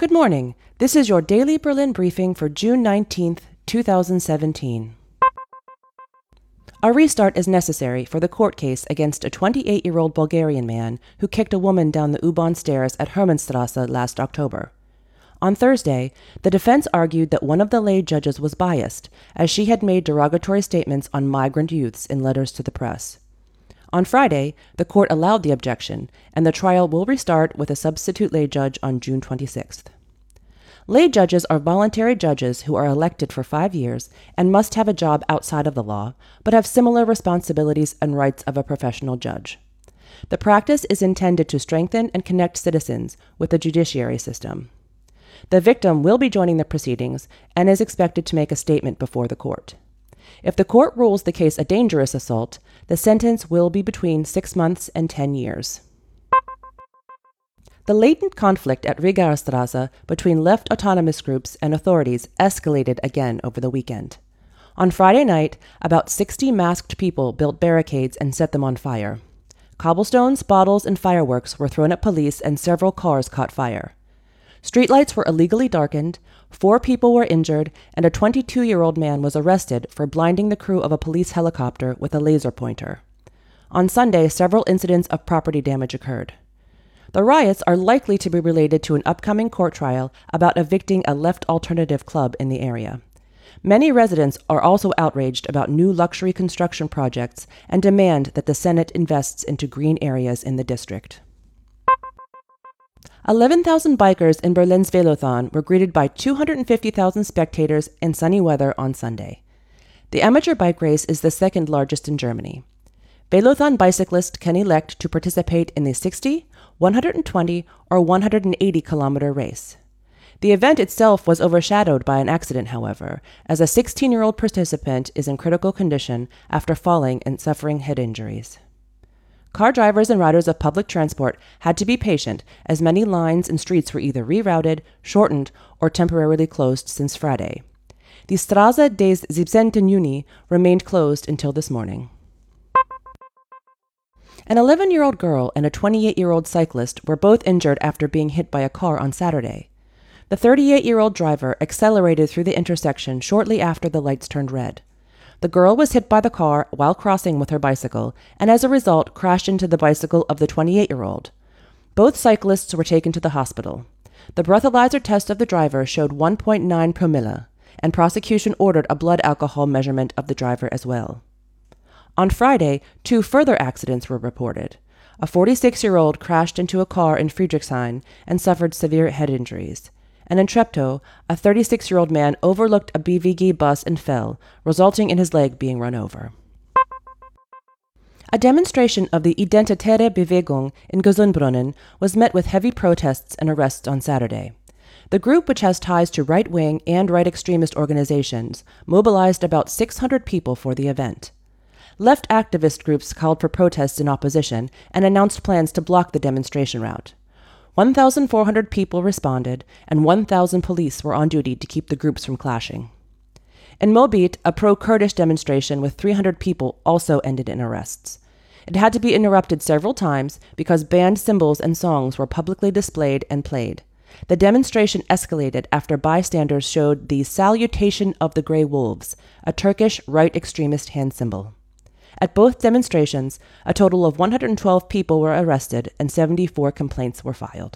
Good morning. This is your daily Berlin briefing for June 19th, 2017. A restart is necessary for the court case against a 28-year-old Bulgarian man who kicked a woman down the U-Bahn stairs at Hermannstrasse last October. On Thursday, the defense argued that one of the lay judges was biased, as she had made derogatory statements on migrant youths in letters to the press. On Friday, the court allowed the objection, and the trial will restart with a substitute lay judge on June 26th. Lay judges are voluntary judges who are elected for 5 years and must have a job outside of the law, but have similar responsibilities and rights of a professional judge. The practice is intended to strengthen and connect citizens with the judiciary system. The victim will be joining the proceedings and is expected to make a statement before the court. If the court rules the case a dangerous assault, the sentence will be between 6 months and 10 years. The latent conflict at Rigaerstrasse between left autonomous groups and authorities escalated again over the weekend. On Friday night, about 60 masked people built barricades and set them on fire. Cobblestones, bottles, and fireworks were thrown at police and several cars caught fire. Streetlights were illegally darkened, 4 people were injured, and a 22-year-old man was arrested for blinding the crew of a police helicopter with a laser pointer. On Sunday, several incidents of property damage occurred. The riots are likely to be related to an upcoming court trial about evicting a left alternative club in the area. Many residents are also outraged about new luxury construction projects and demand that the Senate invests into green areas in the district. 11,000 bikers in Berlin's Velothon were greeted by 250,000 spectators in sunny weather on Sunday. The amateur bike race is the second largest in Germany. Velothon bicyclists can elect to participate in the 60, 120, or 180-kilometer race. The event itself was overshadowed by an accident, however, as a 16-year-old participant is in critical condition after falling and suffering head injuries. Car drivers and riders of public transport had to be patient, as many lines and streets were either rerouted, shortened, or temporarily closed since Friday. The Straße des 17. Juni remained closed until this morning. An 11-year-old girl and a 28-year-old cyclist were both injured after being hit by a car on Saturday. The 38-year-old driver accelerated through the intersection shortly after the lights turned red. The girl was hit by the car while crossing with her bicycle, and as a result crashed into the bicycle of the 28-year-old. Both cyclists were taken to the hospital. The breathalyzer test of the driver showed 1.9 promille, and prosecution ordered a blood alcohol measurement of the driver as well. On Friday, 2 further accidents were reported. A 46-year-old crashed into a car in Friedrichshain and suffered severe head injuries. And in Treptow, a 36-year-old man overlooked a BVG bus and fell, resulting in his leg being run over. A demonstration of the Identitäre Bewegung in Gesundbrunnen was met with heavy protests and arrests on Saturday. The group, which has ties to right-wing and right-extremist organizations, mobilized about 600 people for the event. Left activist groups called for protests in opposition and announced plans to block the demonstration route. 1,400 people responded, and 1,000 police were on duty to keep the groups from clashing. In Moabit, a pro-Kurdish demonstration with 300 people also ended in arrests. It had to be interrupted several times because banned symbols and songs were publicly displayed and played. The demonstration escalated after bystanders showed the Salutation of the Grey Wolves, a Turkish right-extremist hand symbol. At both demonstrations, a total of 112 people were arrested and 74 complaints were filed.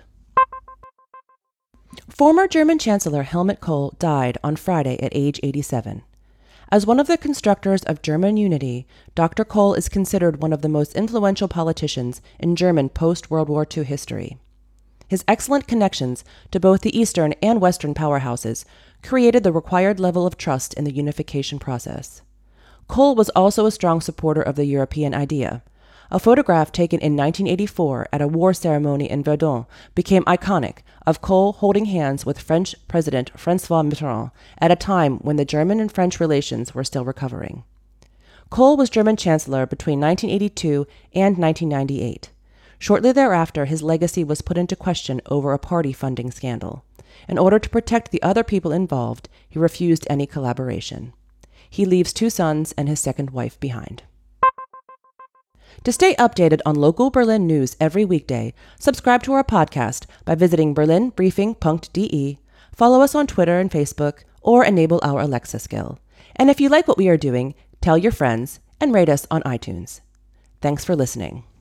Former German Chancellor Helmut Kohl died on Friday at age 87. As one of the constructors of German unity, Dr. Kohl is considered one of the most influential politicians in German post-World War II history. His excellent connections to both the Eastern and Western powerhouses created the required level of trust in the unification process. Kohl was also a strong supporter of the European idea. A photograph taken in 1984 at a war ceremony in Verdun became iconic, of Kohl holding hands with French President François Mitterrand at a time when the German and French relations were still recovering. Kohl was German Chancellor between 1982 and 1998. Shortly thereafter, his legacy was put into question over a party funding scandal. In order to protect the other people involved, he refused any collaboration. He leaves 2 sons and his second wife behind. To stay updated on local Berlin news every weekday, subscribe to our podcast by visiting berlinbriefing.de, follow us on Twitter and Facebook, or enable our Alexa skill. And if you like what we are doing, tell your friends and rate us on iTunes. Thanks for listening.